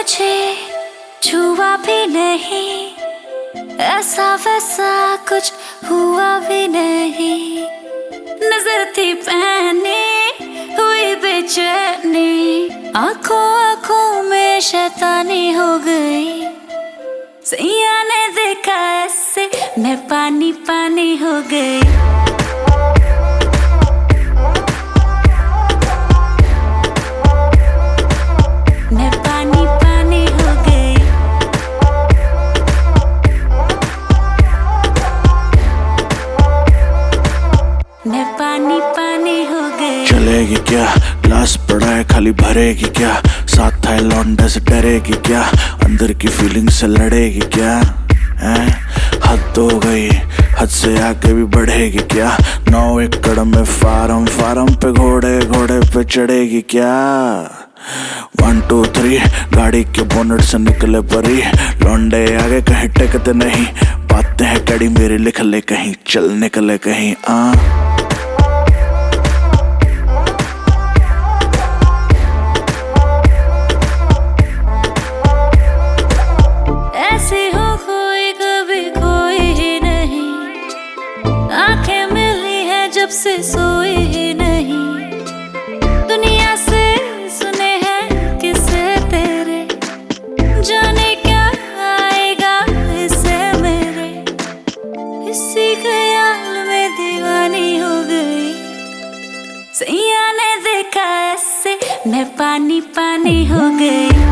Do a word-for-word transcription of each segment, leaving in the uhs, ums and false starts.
मुझे छुआ भी नहीं, ऐसा वैसा कुछ हुआ भी नहीं। नजर थी पहनी हुई बेचैनी, आंखों आंखों में शैतानी हो गई। सैया ने देखा ऐसे मैं पानी पानी हो गई। मैं पानी पानी हो गई। चलेगी क्या ग्लास पड़ा है खाली भरेगी क्या, साथ था लौंडे से डरेगी क्या, अंदर की फीलिंग से लड़ेगी क्या हैं? हद हो गई, हद से आगे भी बढ़ेगी क्या, नौ एकड़ में फार्म फार्म पे घोड़े घोड़े पे चढ़ेगी क्या। वन टू थ्री गाड़ी के बोनट से निकले परी, लौंडे आगे कहीं टेकते नहीं, बातें हैं कड़ी मेरी लिख ले कहीं, चल निकले कहीं आ। जब से सोई ही नहीं, दुनिया से सुने हैं किसे तेरे, जाने क्या आएगा इससे मेरे। इसी ख्याल में दीवानी हो गई। सैया ने देखा ऐसे मैं पानी पानी हो गई।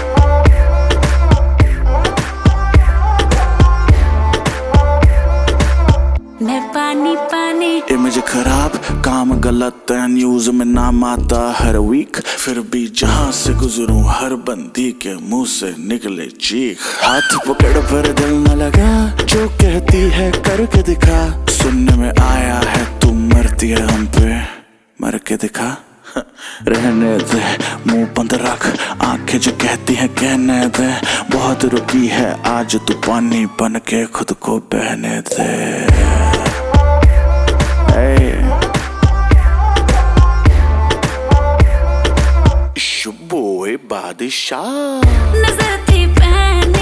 मैं पानी पानी। इमेज खराब काम गलत है, न्यूज में नाम आता हर वीक, फिर भी जहां से गुजरूं हर बंदी के मुंह से निकले चीख। हाथ पकड़ पर दिल न लगा, जो कहती है करके दिखा, सुनने में आया है तू मरती है हम पे, मर के दिखा। रहने दे मुंह बंद रख, आंखें जो कहती हैं कहने दे, बहुत रुकी है आज तू पानी बन के खुद को बहने दे। Boy, बादशाह नजर थी पहन